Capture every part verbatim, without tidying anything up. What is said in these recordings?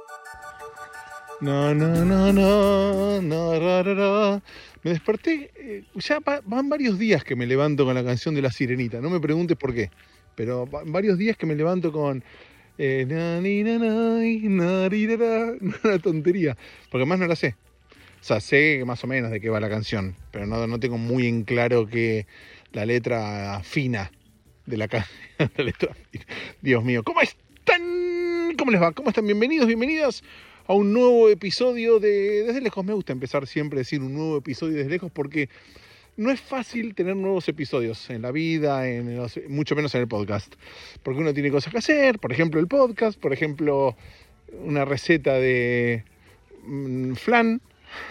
No, no, no, no, no, ra, ra, ra. Me desperté, eh, ya va- van varios días que me levanto con la canción de La Sirenita, no me preguntes por qué, pero van varios días que me levanto con eh, na, ni, na, na, y, na, ri, ra, ra. Una tontería, porque más no la sé. O sea, sé más o menos de qué va la canción, pero no, no tengo muy en claro que la letra fina de la canción. La letra fina. Dios mío, ¿cómo están? ¿Cómo les va? ¿Cómo están? Bienvenidos, bienvenidas a un nuevo episodio de Desde Lejos. Me gusta empezar siempre a decir un nuevo episodio Desde Lejos porque no es fácil tener nuevos episodios en la vida, en los, mucho menos en el podcast. Porque uno tiene cosas que hacer, por ejemplo el podcast, por ejemplo una receta de mmm, flan.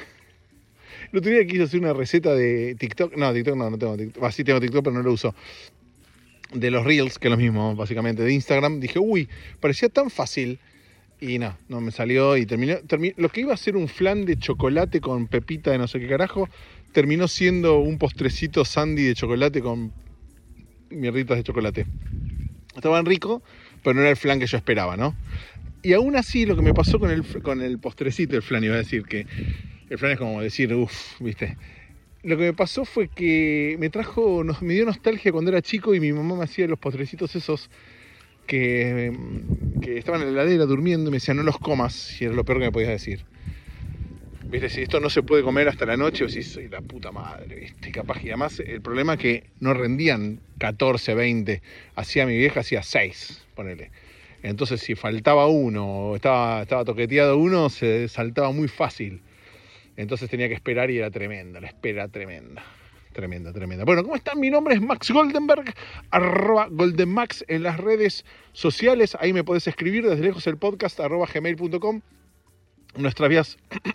El otro día quise hacer una receta de TikTok. No, TikTok no, no tengo TikTok. Ah, sí tengo TikTok, pero no lo uso. De los Reels, que es lo mismo, básicamente, de Instagram. Dije, uy, parecía tan fácil. Y no, no me salió y terminó, terminó. Lo que iba a ser un flan de chocolate con pepita de no sé qué carajo, terminó siendo un postrecito sandy de chocolate con mierditas de chocolate. Estaban ricos, pero no era el flan que yo esperaba, ¿no? Y aún así, lo que me pasó con el, con el postrecito, el flan, iba a decir que el flan es como decir, uff, ¿viste? Lo que me pasó fue que me trajo, me dio nostalgia cuando era chico y mi mamá me hacía los postrecitos esos que, que estaban en la heladera durmiendo y me decía, no los comas, y era lo peor que me podías decir. ¿Viste? Si esto no se puede comer hasta la noche, o si soy la puta madre, ¿viste? Capaz, y además el problema es que no rendían catorce, veinte, hacía mi vieja, hacía seis, ponele. Entonces si faltaba uno, o estaba, estaba toqueteado uno, se saltaba muy fácil. Entonces tenía que esperar y era tremenda, la espera tremenda. Tremenda, tremenda. Bueno, ¿cómo están? Mi nombre es Max Goldenberg, arroba goldenmax en las redes sociales. Ahí me podés escribir desde lejos el podcast, arroba gmail punto com. Nuestras vías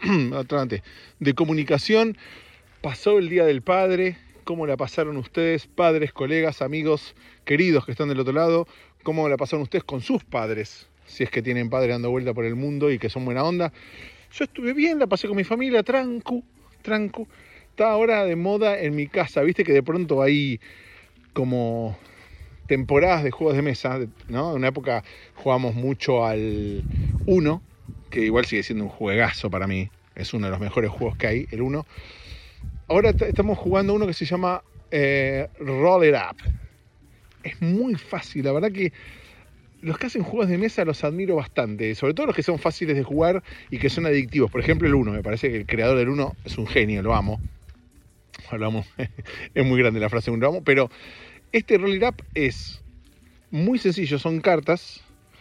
de comunicación. Pasó el Día del Padre. ¿Cómo la pasaron ustedes, padres, colegas, amigos, queridos que están del otro lado? ¿Cómo la pasaron ustedes con sus padres? Si es que tienen padres dando vuelta por el mundo y que son buena onda. Yo estuve bien, la pasé con mi familia, trancu, trancu. Está ahora de moda en mi casa, viste que de pronto hay como temporadas de juegos de mesa, ¿no? En una época jugábamos mucho al Uno, que igual sigue siendo un juegazo para mí, es uno de los mejores juegos que hay, el Uno. Ahora t- estamos jugando uno que se llama eh, Roll It Up. Es muy fácil, la verdad que los que hacen juegos de mesa los admiro bastante, sobre todo los que son fáciles de jugar y que son adictivos. Por ejemplo, el Uno, me parece que el creador del Uno es un genio, lo amo. Hablamos, es muy grande la frase, un lo amo, pero este Roll It Up es muy sencillo, son cartas,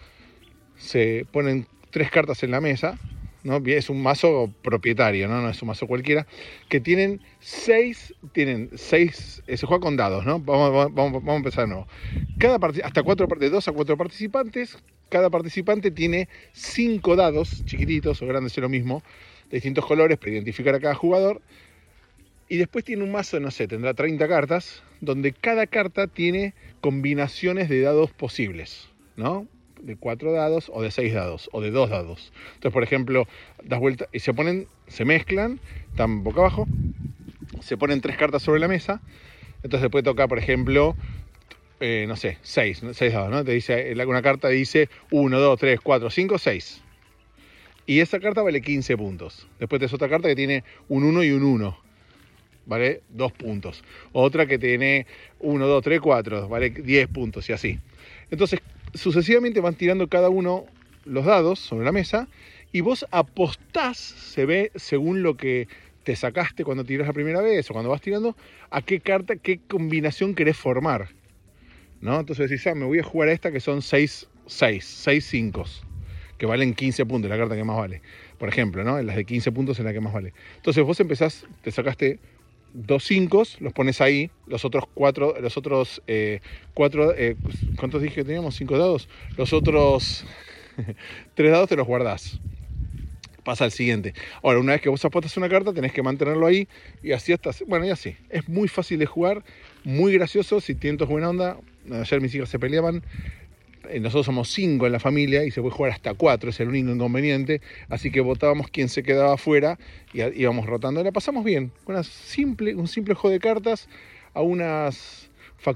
se ponen tres cartas en la mesa, ¿no? Es un mazo propietario, ¿no? No es un mazo cualquiera, que tienen seis, tienen seis, se juega con dados, ¿no? Vamos, vamos, vamos a empezar de nuevo. Cada part- hasta cuatro, de dos a cuatro participantes, cada participante tiene cinco dados, chiquititos o grandes, es lo mismo, de distintos colores para identificar a cada jugador. Y después tiene un mazo, no sé, tendrá treinta cartas, donde cada carta tiene combinaciones de dados posibles, ¿no? De cuatro dados, o de seis dados, o de dos dados. Entonces, por ejemplo, das vuelta y se ponen, se mezclan, están boca abajo, se ponen tres cartas sobre la mesa, entonces puede tocar, por ejemplo, eh, no sé, seis, seis dados, ¿no? Te dice, una carta dice uno, dos, tres, cuatro, cinco, seis. Y esa carta vale quince puntos. Después tenés otra carta que tiene un uno y un uno. Vale dos puntos. Otra que tiene uno, dos, tres, cuatro, vale diez puntos y así. Entonces, sucesivamente van tirando cada uno los dados sobre la mesa y vos apostás, se ve según lo que te sacaste cuando tirás la primera vez o cuando vas tirando, a qué carta, qué combinación querés formar, ¿no? Entonces decís, ah, me voy a jugar a esta que son seis, seis, seis cinco, que valen quince puntos, la carta que más vale. Por ejemplo, ¿no? En las de quince puntos es la que más vale. Entonces vos empezás, te sacaste dos cinco, los pones ahí, los otros cuatro, los otros eh, cuatro, eh, ¿cuántos dije que teníamos? Cinco dados. Los otros tres dados te los guardás. Pasa al siguiente. Ahora, una vez que vos apostas una carta, tenés que mantenerlo ahí y así hasta, bueno, y así. Es muy fácil de jugar, muy gracioso, si tientas buena onda. Ayer mis hijas se peleaban. Nosotros somos cinco en la familia y se puede jugar hasta cuatro, es el único inconveniente, así que votábamos quién se quedaba afuera y íbamos rotando. La pasamos bien, una simple, un simple juego de cartas, a unas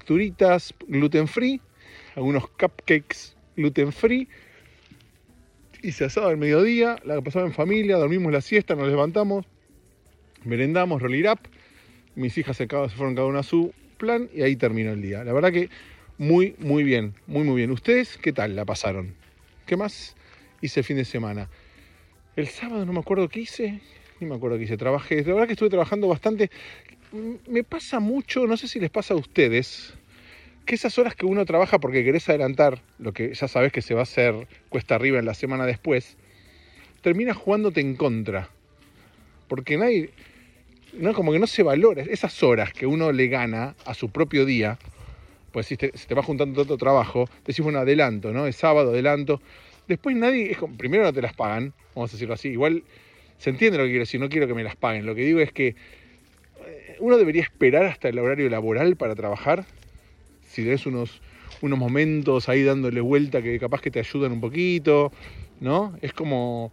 facturitas gluten free, a unos cupcakes gluten free hice asado al mediodía, la pasamos en familia, dormimos la siesta, nos levantamos, merendamos, roll it up, mis hijas se, se fueron cada una a su plan y ahí terminó el día. La verdad que muy, muy bien, muy, muy bien. ¿Ustedes qué tal la pasaron? ¿Qué más hice el fin de semana? El sábado no me acuerdo qué hice, ni me acuerdo qué hice, trabajé. La verdad que estuve trabajando bastante. Me pasa mucho, no sé si les pasa a ustedes, que esas horas que uno trabaja porque querés adelantar lo que ya sabés que se va a hacer cuesta arriba en la semana después, termina jugándote en contra. Porque nadie, no, como que no se valora esas horas que uno le gana a su propio día. Pues si te, se te va juntando todo trabajo, decís, bueno, adelanto, ¿no? Es sábado, adelanto. Después nadie, es como, primero no te las pagan, vamos a decirlo así. Igual se entiende lo que quiero decir, no quiero que me las paguen. Lo que digo es que uno debería esperar hasta el horario laboral para trabajar. Si tenés unos, unos momentos ahí dándole vuelta que capaz que te ayudan un poquito, ¿no? Es como...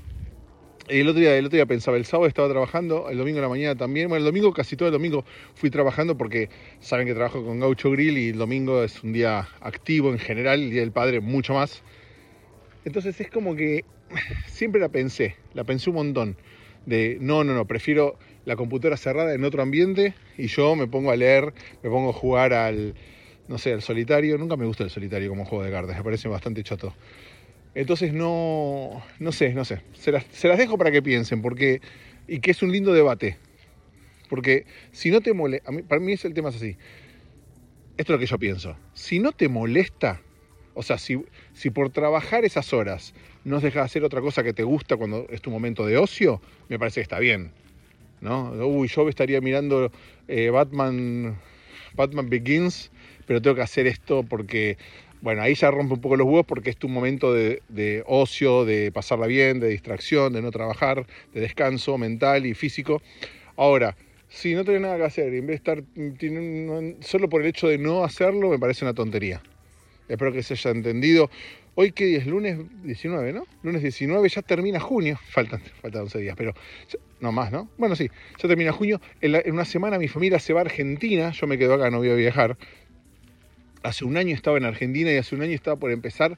El otro día, el otro día pensaba, el sábado estaba trabajando, el domingo en la mañana también. Bueno, el domingo, casi todo el domingo fui trabajando porque saben que trabajo con Gaucho Grill y el domingo es un día activo en general, el Día del Padre mucho más. Entonces es como que siempre la pensé, la pensé un montón. De no, no, no, prefiero la computadora cerrada en otro ambiente y yo me pongo a leer, me pongo a jugar al, no sé, al solitario. Nunca me gusta el solitario como juego de cartas, me parece bastante choto. Entonces no, no sé, no sé, se las, se las dejo para que piensen, porque, y que es un lindo debate. Porque si no te molesta, para mí es el tema es así, esto es lo que yo pienso, si no te molesta, o sea, si, si por trabajar esas horas no dejas de hacer otra cosa que te gusta cuando es tu momento de ocio, me parece que está bien, ¿no? Uy, yo estaría mirando eh, Batman, Batman Begins, pero tengo que hacer esto porque, bueno, ahí ya rompe un poco los huevos porque es tu momento de, de ocio, de pasarla bien, de distracción, de no trabajar, de descanso mental y físico. Ahora, si no tenés nada que hacer, en vez de estar solo por el hecho de no hacerlo, me parece una tontería. Espero que se haya entendido. Hoy, ¿qué día es? Lunes diecinueve, ¿no? Lunes diecinueve, ya termina junio. Faltan, faltan once días, pero no más, ¿no? Bueno, sí, ya termina junio. En, la, en una semana mi familia se va a Argentina. Yo me quedo acá, no voy a viajar. Hace un año estaba en Argentina y hace un año estaba por empezar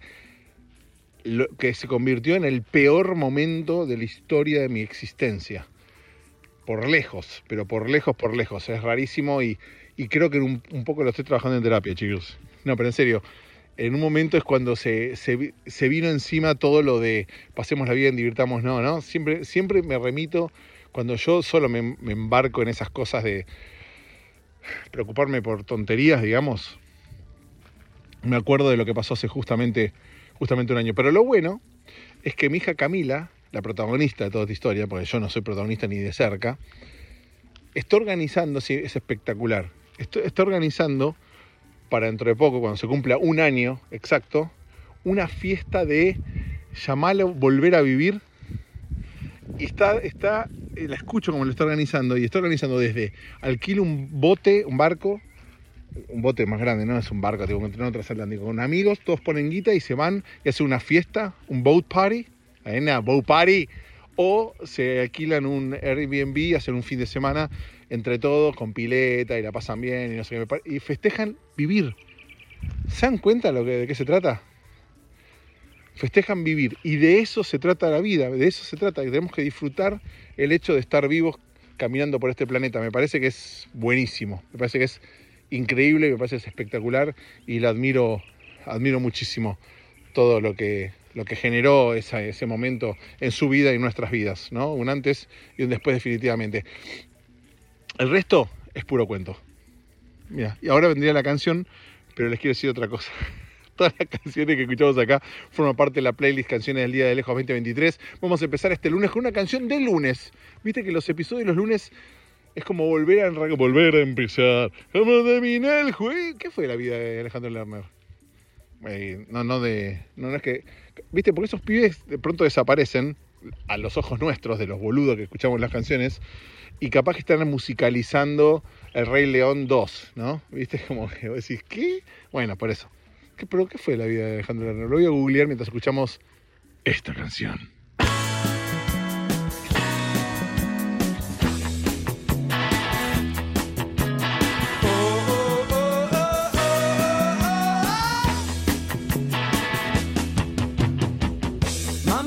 lo que se convirtió en el peor momento de la historia de mi existencia. Por lejos, pero por lejos, por lejos. Es rarísimo y, y creo que un, un poco lo estoy trabajando en terapia, chicos. No, pero en serio, en un momento es cuando se, se, se vino encima todo lo de pasémosla bien, divirtamos, no, ¿no? Siempre, siempre me remito, cuando yo solo me, me embarco en esas cosas de preocuparme por tonterías, digamos, me acuerdo de lo que pasó hace justamente, justamente un año. Pero lo bueno es que mi hija Camila, la protagonista de toda esta historia, porque yo no soy protagonista ni de cerca, está organizando, sí, es espectacular, está, está organizando para dentro de poco, cuando se cumpla un año exacto, una fiesta de llamarlo volver a vivir. Y está, está, la escucho como lo está organizando, y está organizando desde alquilo un bote, un barco, un bote más grande, no es un barco, tipo un tren transatlántico, con amigos, todos ponen guita y se van y hacen una fiesta, un boat party, una boat party, o se alquilan un Airbnb y hacen un fin de semana entre todos con pileta y la pasan bien y no sé qué, y festejan vivir. ¿Se dan cuenta lo que, de qué se trata? Festejan vivir, y de eso se trata la vida, de eso se trata, que tenemos que disfrutar el hecho de estar vivos caminando por este planeta. Me parece que es buenísimo, me parece que es increíble, me parece que es espectacular y la admiro, admiro muchísimo todo lo que, lo que generó esa, ese momento en su vida y en nuestras vidas, ¿no? Un antes y un después definitivamente. El resto es puro cuento. Mira, y ahora vendría la canción, pero les quiero decir otra cosa. Todas las canciones que escuchamos acá forman parte de la playlist Canciones del Día de Lejos veinte veintitrés. Vamos a empezar este lunes con una canción del lunes. Viste que los episodios de los lunes es como volver a, volver a empezar. Como terminar el juego. ¿Qué fue la vida de Alejandro Lerner? Eh, no, no de... No, no es que... Viste, porque esos pibes de pronto desaparecen a los ojos nuestros, de los boludos que escuchamos las canciones, y capaz que están musicalizando El Rey León dos, ¿no? ¿Viste? Como que vos decís, ¿qué? Bueno, por eso. ¿Qué, ¿Pero qué fue la vida de Alejandro Lerner? Lo voy a googlear mientras escuchamos esta canción. My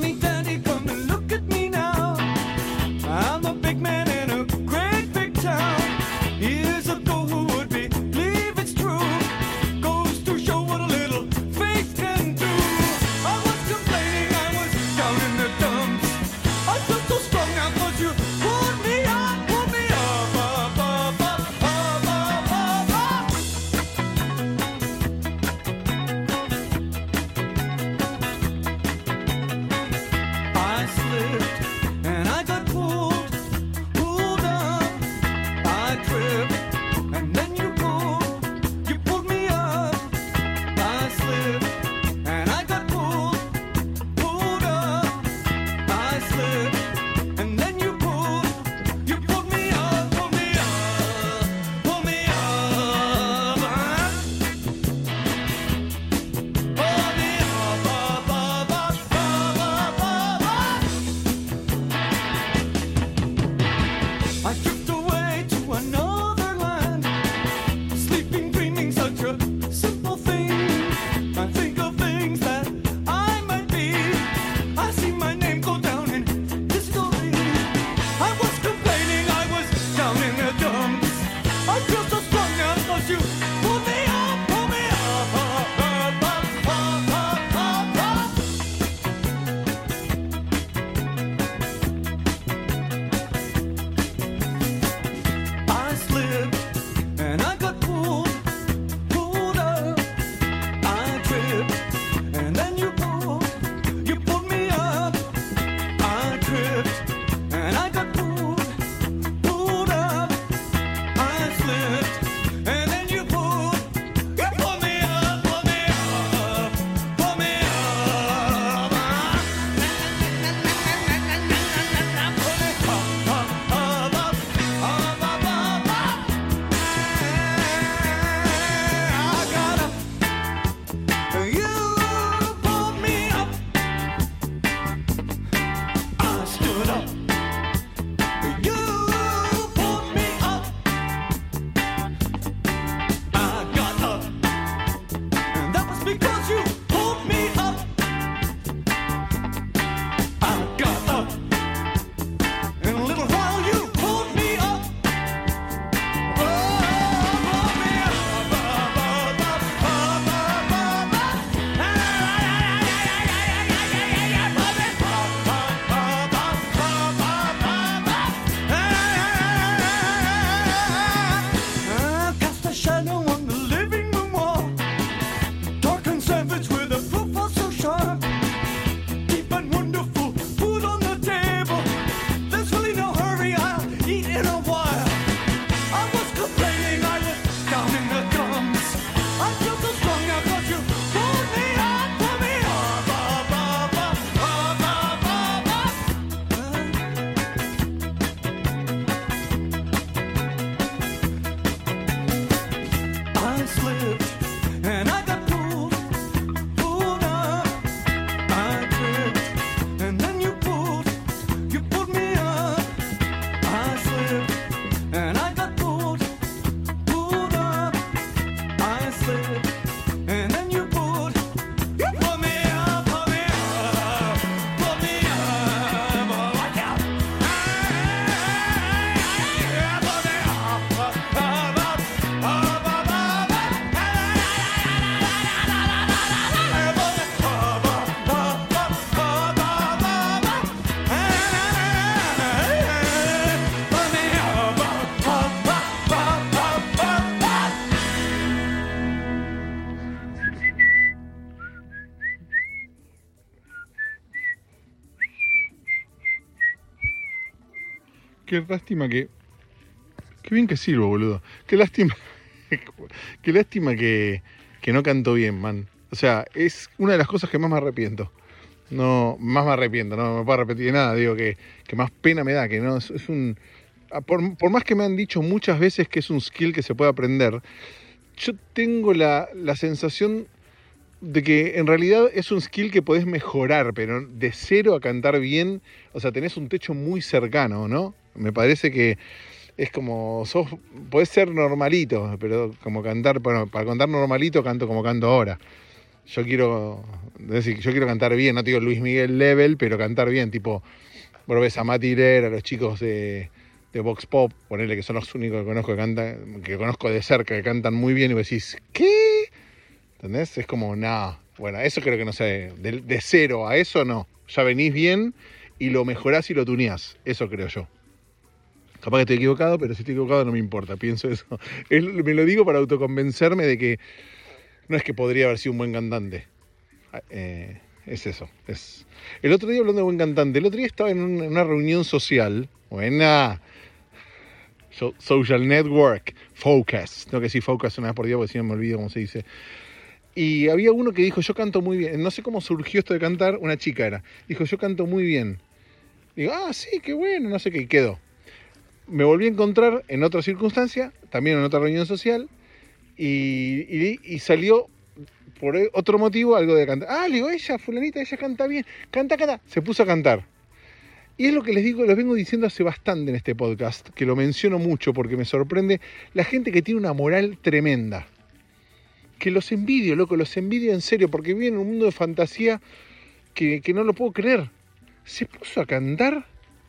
qué lástima que... Qué bien que sirvo, boludo. Qué lástima... Qué lástima que, que no canto bien, man. O sea, es una de las cosas que más me arrepiento. No, más me arrepiento, no me puedo arrepentir de nada. Digo que, que más pena me da, que no es, es un... Por, por más que me han dicho muchas veces que es un skill que se puede aprender, yo tengo la, la sensación de que en realidad es un skill que podés mejorar, pero de cero a cantar bien, o sea, tenés un techo muy cercano, ¿no? Me parece que es como, sos, podés ser normalito, pero como cantar, bueno, para cantar normalito canto como canto ahora. Yo quiero, es decir, yo quiero cantar bien, no te digo Luis Miguel level, pero cantar bien, tipo, bueno, ves a Mati Irera, a los chicos de, de Vox Pop, ponele que son los únicos que conozco que cantan, que conozco de cerca, que cantan muy bien, y vos decís, ¿qué? ¿Entendés? Es como, nada, bueno, eso creo que no sé, de, de cero a eso no, ya venís bien y lo mejorás y lo tuneás, eso creo yo. Capaz que estoy equivocado, pero si estoy equivocado no me importa, pienso eso. Es, me lo digo para autoconvencerme de que no es que podría haber sido un buen cantante. Eh, es eso. Es... El otro día, hablando de buen cantante, el otro día estaba en una, en una reunión social, buena, so, social network, focus, tengo que decir focus una vez por día porque si no me olvido cómo se dice. Y había uno que dijo, yo canto muy bien. No sé cómo surgió esto de cantar, una chica era. Dijo, yo canto muy bien. Digo, ah, sí, qué bueno, no sé qué, y quedó. Me volví a encontrar en otra circunstancia, también en otra reunión social, y, y, y salió por otro motivo algo de cantar. Ah, le digo, ella, fulanita, ella canta bien, canta, canta. Se puso a cantar. Y es lo que les digo, les vengo diciendo hace bastante en este podcast, que lo menciono mucho porque me sorprende la gente que tiene una moral tremenda. Que los envidio, loco, los envidio en serio, porque viven en un mundo de fantasía que, que no lo puedo creer. Se puso a cantar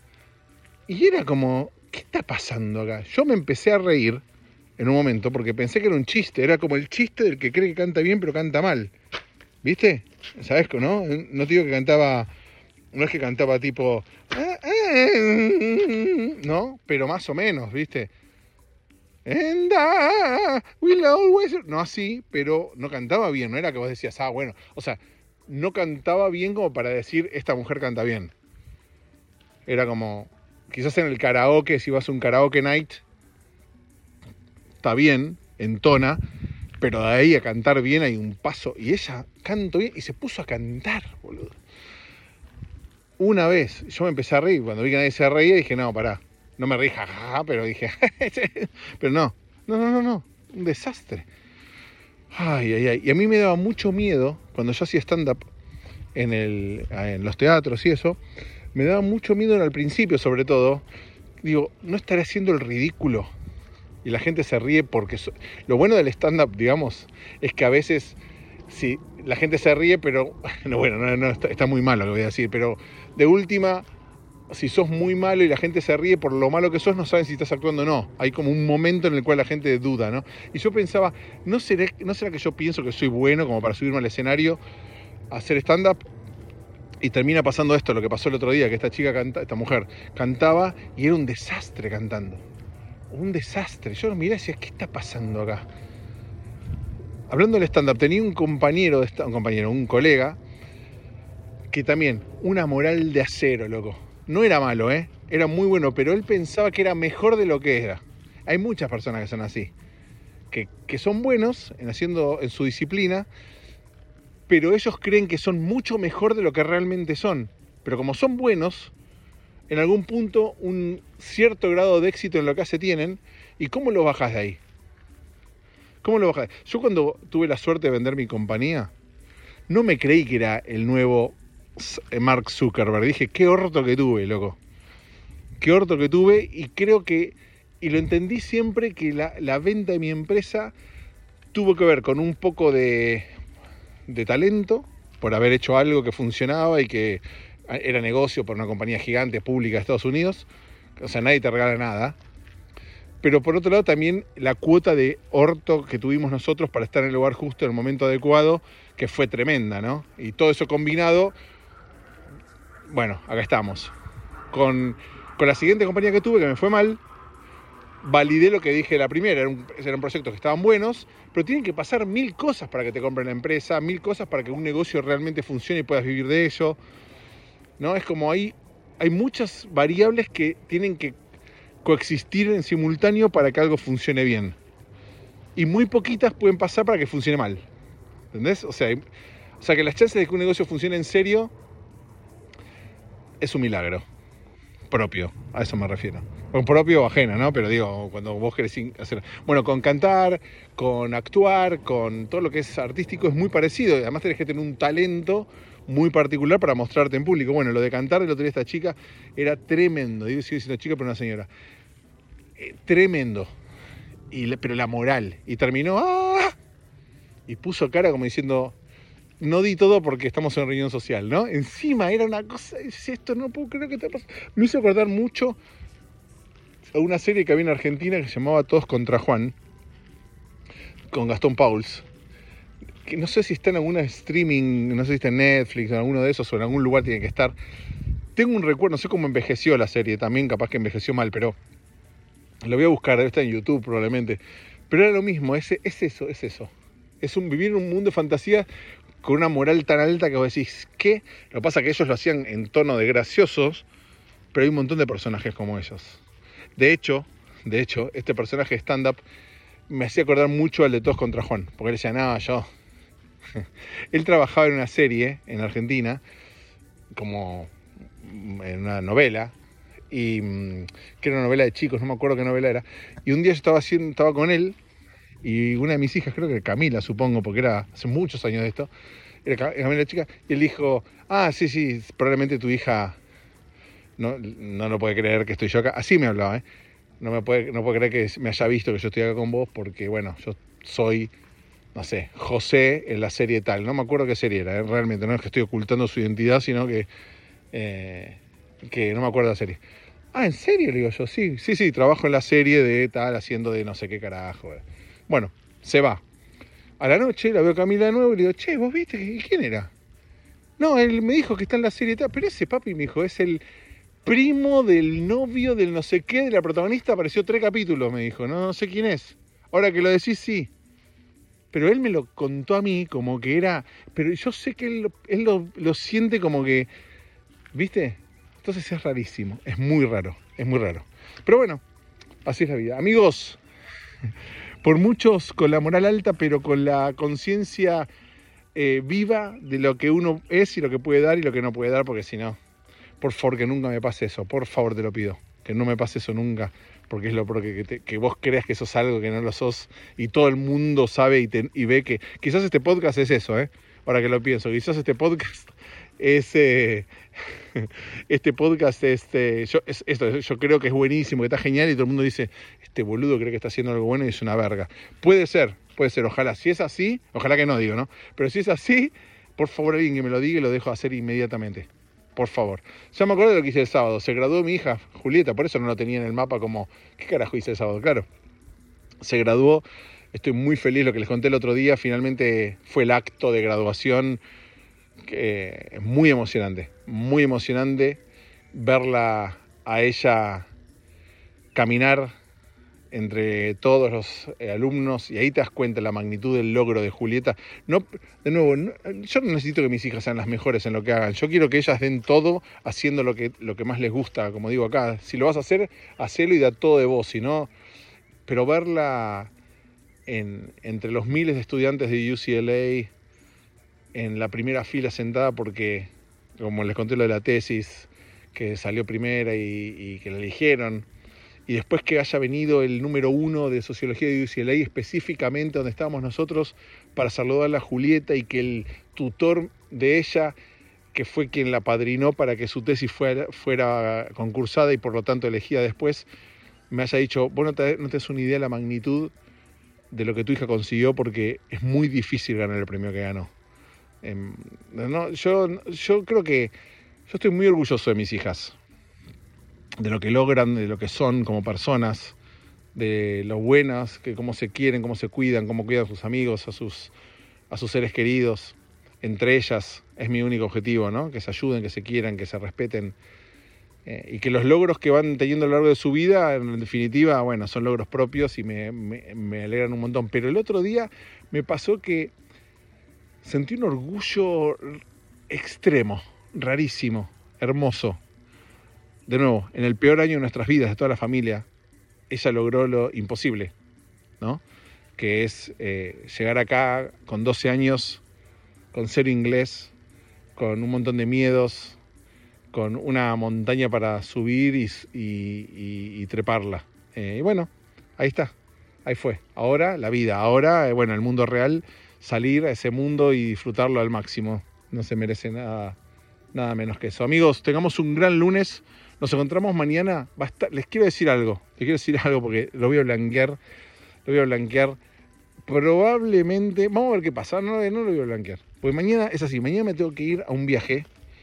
y era como... ¿Qué está pasando acá? Yo me empecé a reír en un momento porque pensé que era un chiste. Era como el chiste del que cree que canta bien pero canta mal. ¿Viste? ¿Sabes? ¿No? No te digo que cantaba... No es que cantaba tipo... No, pero más o menos, ¿viste? And I will always... No así, pero no cantaba bien. No era que vos decías, ah, bueno. O sea, no cantaba bien como para decir, esta mujer canta bien. Era como... Quizás en el karaoke, si vas a un karaoke night, está bien, entona, pero de ahí a cantar bien hay un paso. Y ella cantó bien y se puso a cantar, boludo. Una vez, yo me empecé a reír, cuando vi que nadie se reía, dije, no, pará, no me reí, jajaja, pero dije, pero no, no, no, no, no, un desastre. Ay, ay, ay. Y a mí me daba mucho miedo, cuando yo hacía stand-up en, el, en los teatros y eso, me daba mucho miedo al principio, sobre todo. Digo, ¿no estaré haciendo el ridículo? Y la gente se ríe porque... So... Lo bueno del stand-up, digamos, es que a veces... Sí, la gente se ríe, pero... No, bueno, no, no, está, está muy malo lo que voy a decir, pero de última, si sos muy malo y la gente se ríe por lo malo que sos, no saben si estás actuando o no. Hay como un momento en el cual la gente duda, ¿no? Y yo pensaba, ¿no será, ¿no será que yo pienso que soy bueno como para subirme al escenario a hacer stand-up? Y termina pasando esto, lo que pasó el otro día, que esta chica, canta, esta mujer, cantaba y era un desastre cantando. Un desastre. Yo lo miré y decía, ¿qué está pasando acá? Hablando del stand-up, tenía un compañero, de un compañero, un colega, que también, una moral de acero, loco. No era malo, ¿eh? Era muy bueno, pero él pensaba que era mejor de lo que era. Hay muchas personas que son así, que, que son buenos en haciendo en su disciplina, pero ellos creen que son mucho mejor de lo que realmente son. Pero como son buenos, en algún punto un cierto grado de éxito en lo que hace tienen. ¿Y cómo lo bajás de ahí? ¿Cómo lo bajás? Yo cuando tuve la suerte de vender mi compañía, no me creí que era el nuevo Mark Zuckerberg. Dije, qué orto que tuve, loco. Qué orto que tuve y creo que... Y lo entendí siempre que la, la venta de mi empresa tuvo que ver con un poco de... de talento, por haber hecho algo que funcionaba y que era negocio por una compañía gigante pública de Estados Unidos, o sea, nadie te regala nada, pero por otro lado también la cuota de orto que tuvimos nosotros para estar en el lugar justo en el momento adecuado, que fue tremenda, ¿no? Y todo eso combinado, bueno, acá estamos. Con, con la siguiente compañía que tuve, que me fue mal, validé lo que dije la primera, eran, un, eran proyectos que estaban buenos, pero tienen que pasar mil cosas para que te compren la empresa, mil cosas para que un negocio realmente funcione y puedas vivir de ello, ¿no? Es como hay, hay muchas variables que tienen que coexistir en simultáneo para que algo funcione bien. Y muy poquitas pueden pasar para que funcione mal. ¿Entendés? O sea, o sea que las chances de que un negocio funcione en serio es un milagro propio, a eso me refiero. Con propio o ajeno, ¿no? Pero digo, cuando vos querés hacer... Bueno, con cantar, con actuar, con todo lo que es artístico es muy parecido. Además tenés que tener un talento muy particular para mostrarte en público. Bueno, lo de cantar el otro día esta chica era tremendo. Digo, sigo diciendo chica, pero una señora. Eh, tremendo. Y, pero la moral. Y terminó... ¡ah! Y puso cara como diciendo... No di todo porque estamos en reunión social, ¿no? Encima era una cosa... Esto no puedo creer que te pasa. Me hizo acordar mucho a una serie que había en Argentina que se llamaba Todos contra Juan. Con Gastón Pauls. Que no sé si está en alguna streaming, no sé si está en Netflix o en alguno de esos, o en algún lugar tiene que estar. Tengo un recuerdo, no sé cómo envejeció la serie, también capaz que envejeció mal, pero lo voy a buscar, debe estar en YouTube probablemente. Pero era lo mismo, es, es eso, es eso. Es un vivir en un mundo de fantasía con una moral tan alta que vos decís, ¿qué? Lo que pasa es que ellos lo hacían en tono de graciosos, pero hay un montón de personajes como ellos. De hecho, de hecho, este personaje de stand-up me hacía acordar mucho al de Todos contra Juan, porque él decía, no, yo... Él trabajaba en una serie en Argentina, como en una novela, y que era una novela de chicos, no me acuerdo qué novela era. Y un día yo estaba, haciendo, estaba con él, y una de mis hijas, creo que Camila, supongo, porque era hace muchos años de esto, era Camila chica, y él dijo, ah, sí, sí, probablemente tu hija no, no lo puede creer que estoy yo acá. Así me hablaba, ¿eh? No me puede, no puede creer que me haya visto que yo estoy acá con vos, porque, bueno, yo soy... no sé, José en la serie tal, no me acuerdo qué serie era, ¿eh? Realmente, no es que estoy ocultando su identidad, sino que, eh, que no me acuerdo de la serie. Ah, ¿en serio? Le digo yo, sí, sí, sí, trabajo en la serie de tal, haciendo de no sé qué carajo. Bueno, se va. A la noche la veo a Camila de nuevo y le digo, che, ¿vos viste? ¿Quién era? No, él me dijo que está en la serie tal, pero ese papi me dijo, es el primo del novio del no sé qué, de la protagonista, apareció tres capítulos, me dijo, no, no sé quién es. Ahora que lo decís, sí. Pero él me lo contó a mí como que era... Pero yo sé que él, él lo, lo siente como que... ¿Viste? Entonces es rarísimo. Es muy raro. Es muy raro. Pero bueno, así es la vida. Amigos, por muchos con la moral alta, pero con la conciencia eh, viva de lo que uno es y lo que puede dar y lo que no puede dar, porque si no... Por favor, que nunca me pase eso. Por favor, te lo pido. Que no me pase eso nunca. Porque es lo porque que, te, que vos creas que sos algo que no lo sos y todo el mundo sabe y, te, y ve que quizás este podcast es eso, ¿eh? Ahora que lo pienso, quizás este podcast es eh, este podcast este yo es, esto yo creo que es buenísimo, que está genial y todo el mundo dice, este boludo cree que está haciendo algo bueno y es una verga. Puede ser, puede ser, ojalá, si es así, ojalá que no digo, ¿no? Pero si es así, por favor alguien que me lo diga y lo dejo hacer inmediatamente. Por favor. Ya me acuerdo de lo que hice el sábado. Se graduó mi hija, Julieta, por eso no lo tenía en el mapa como, ¿qué carajo hice el sábado? Claro, se graduó. Estoy muy feliz, lo que les conté el otro día. Finalmente fue el acto de graduación. Que es muy emocionante, muy emocionante verla a ella caminar entre todos los eh, alumnos, y ahí te das cuenta la magnitud del logro de Julieta. No, de nuevo, no, yo no necesito que mis hijas sean las mejores en lo que hagan, yo quiero que ellas den todo haciendo lo que, lo que más les gusta, como digo acá, si lo vas a hacer, hacelo y da todo de vos, si no, pero verla en, entre los miles de estudiantes de U C L A, en la primera fila sentada porque, como les conté lo de la tesis, que salió primera y, y que la eligieron, y después que haya venido el número uno de Sociología de U C L A, específicamente donde estábamos nosotros, para saludarla a Julieta, y que el tutor de ella, que fue quien la padrinó para que su tesis fuera, fuera concursada y por lo tanto elegida después, me haya dicho, vos no te, no te das una idea de la magnitud de lo que tu hija consiguió, porque es muy difícil ganar el premio que ganó. Eh, no, yo, yo creo que yo estoy muy orgulloso de mis hijas, de lo que logran, de lo que son como personas, de lo buenas, que cómo se quieren, cómo se cuidan, cómo cuidan a sus amigos, a sus, a sus seres queridos. Entre ellas es mi único objetivo, ¿no? Que se ayuden, que se quieran, que se respeten. Eh, y que los logros que van teniendo a lo largo de su vida, en definitiva, bueno, son logros propios y me, me, me alegran un montón. Pero el otro día me pasó que sentí un orgullo extremo, rarísimo, hermoso. de nuevo, en el peor año de nuestras vidas, de toda la familia, ella logró lo imposible, ¿no? Que es eh, llegar acá con doce años, con cero inglés, con un montón de miedos, con una montaña para subir y, y, y, y treparla. Eh, y bueno, ahí está, ahí fue. Ahora la vida, ahora, eh, bueno, el mundo real, salir a ese mundo y disfrutarlo al máximo. No se merece nada, nada menos que eso. Amigos, tengamos un gran lunes. Nos encontramos mañana. Va a estar, les quiero decir algo, les quiero decir algo porque lo voy a blanquear, lo voy a blanquear. Probablemente, vamos a ver qué pasa, no, no lo voy a blanquear. Porque mañana es así, mañana me tengo que ir a un viaje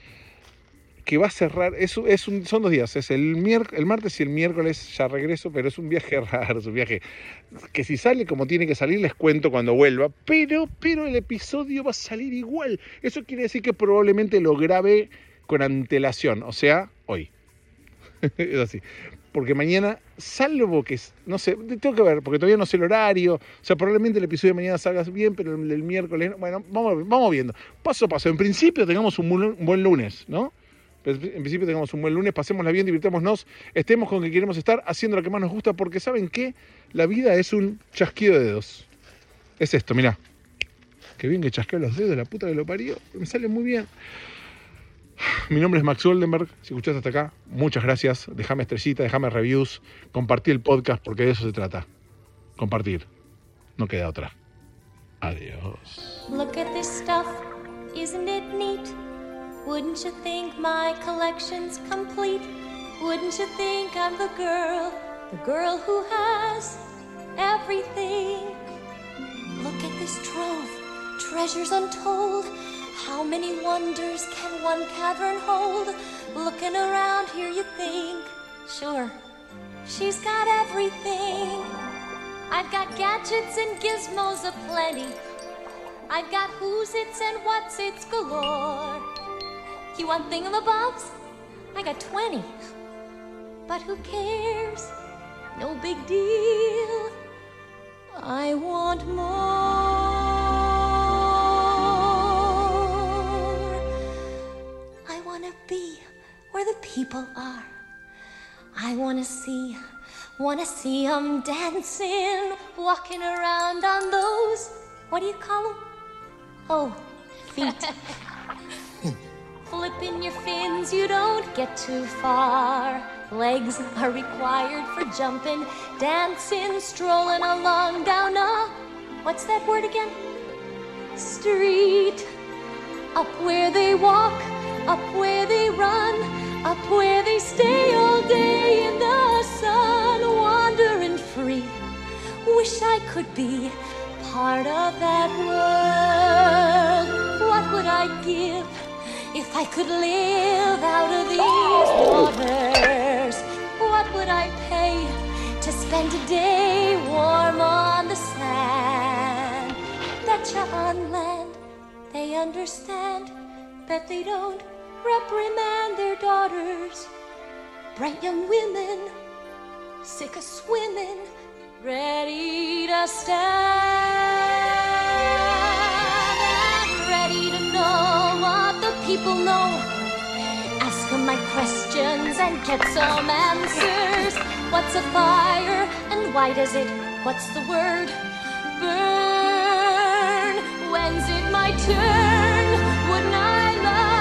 que va a cerrar, es, es un, son dos días, es el, miérc- el martes y el miércoles ya regreso, pero es un viaje raro, es un viaje que si sale como tiene que salir les cuento cuando vuelva, pero, pero el episodio va a salir igual. Eso quiere decir que probablemente lo grabe con antelación, o sea, hoy. Es así. Porque mañana, salvo que, no sé, tengo que ver, porque todavía no sé el horario, o sea, probablemente el episodio de mañana salga bien, pero el, el miércoles, bueno, vamos, vamos viendo. Paso a paso, en principio tengamos un, un buen lunes, ¿no? En principio tengamos un buen lunes, pasémosla bien, divirtámonos, estemos con que queremos estar, haciendo lo que más nos gusta, porque ¿saben qué? La vida es un chasquido de dedos. Es esto, mirá. Qué bien que chasqueo los dedos, la puta que lo parió, me sale muy bien. Mi nombre es Max Goldenberg, si escuchaste hasta acá, muchas gracias, déjame estrellita, déjame reviews, compartí el podcast porque de eso se trata, compartir, no queda otra. Adiós. Look at this stuff, isn't it neat? Wouldn't you think my collection's complete? Wouldn't you think I'm the girl, the girl who has everything? Look at this trove, treasures untold. How many wonders can one cavern hold? Looking around here you think, sure, she's got everything. I've got gadgets and gizmos aplenty. I've got who's its and what's its galore. You want thingamabobs? I got twenty. But who cares? No big deal. I want more. Be where the people are. I wanna see, wanna see 'em dancing, walking around on those, what do you call them? Oh, feet. Flipping your fins, you don't get too far. Legs are required for jumping, dancing, strolling along down a, what's that word again? Street. Up where they walk, up where they run, up where they stay all day in the sun, wandering free. Wish I could be part of that world. What would I give if I could live out of these waters? What would I pay to spend a day warm on the sand? Betcha on land they understand, bet they don't reprimand their daughters. Bright young women, sick of swimming, ready to stand and ready to know what the people know. Ask them my questions and get some answers. What's a fire and why does it, what's the word, burn? When's it my turn? Wouldn't I love